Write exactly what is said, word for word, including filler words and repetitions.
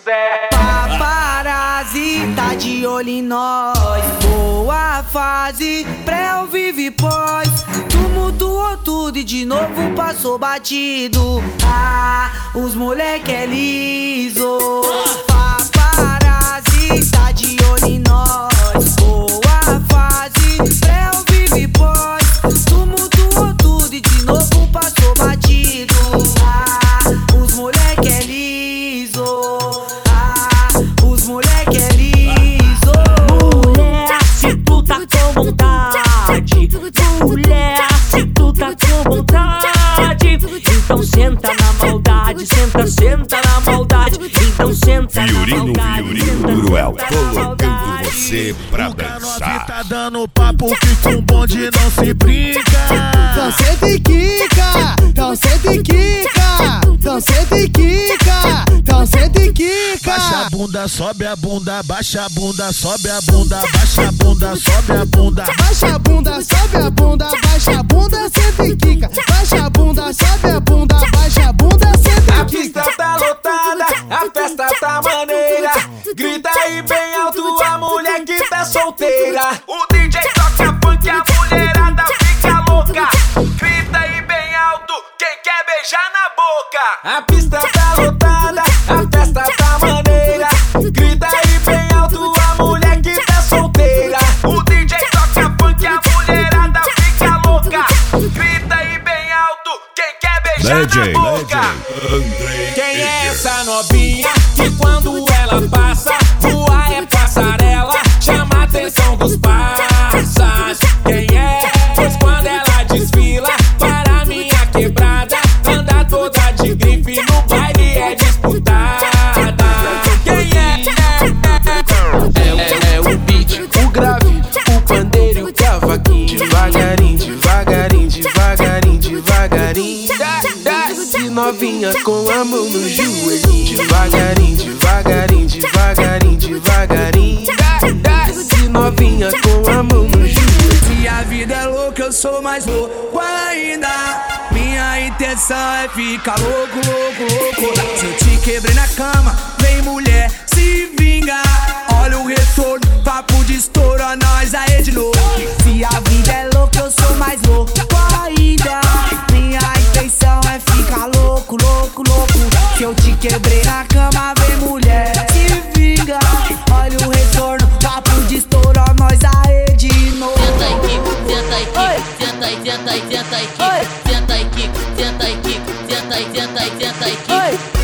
quiser. Paparazzi tá de olho em nós. Boa fase, pré ou vive pós. Tumultuou tudo e de novo passou batido. Ah, os moleque é liso. Paparazzi tá de olho em nós. Boa fase, pré ou vive pós. Tumultuou tudo e de novo passou batido. Ah, os moleque é liso. Ah, os moleque é liso. Mulher, se tu tá com vontade, mulher, se tu tá com vontade, então senta na maldade, senta, senta na maldade, então senta na maldade. Fiorinho Cruel, colocando você pra o dançar. Tá dando papo que com bonde não se brinca. Então senta e quica, então senta e quica, então senta e quica, então senta e quica. Baixa a bunda, sobe a bunda, baixa a bunda, sobe a bunda, baixa a bunda, sobe a bunda. Baixa a bunda, sobe a bunda, baixa a bunda, senta e quica. Baixa a bunda, sobe a bunda, baixa a bunda, senta A e quica. pista tá lotada, a festa tá maneira. Grita aí bem alto a mulher que tá solteira. O D J toca funk, a mulherada fica louca. Grita aí bem alto, quem quer beijar na boca. A pista tá lotada, a festa tá maneira. Grita aí bem alto a mulher que tá solteira. O D J toca funk, a mulherada fica louca. Grita aí bem alto, quem quer beijar D J, na boca. Andrei. Quem é essa novinha que quando ela passa, voa é passarela, chama a atenção dos parças? Quem é? Pois quando ela desfila para minha quebrada, anda toda de grife, no baile é disputada. Quem é? É, é, é o beat, o grave, o pandeiro e o cavaquinho. Devagarinho, devagarinho, devagarinho, devagarinho. Desce novinha com a mão no joelhinho. Devagarinho, devagarinho, devagarinho, devagarinho. Desce novinha com a mão no joelho. Minha vida é louca, eu sou mais louco ainda. Minha intenção é ficar louco, louco, louco. Se eu te quebrei na cama, vem mulher, se vinga. Olha o retorno, papo de estouro, nós aí de novo. Se a vida é louca, eu sou mais louco ainda. Minha intenção é ficar louco, louco, louco. Se eu te quebrei na cama, vem mulher, se vinga. Olha o retorno, papo de estouro, nós aí de novo. Senta e quica, senta e quica, senta e senta e senta e quica, senta e quica, senta e quica, senta e senta e senta e quica.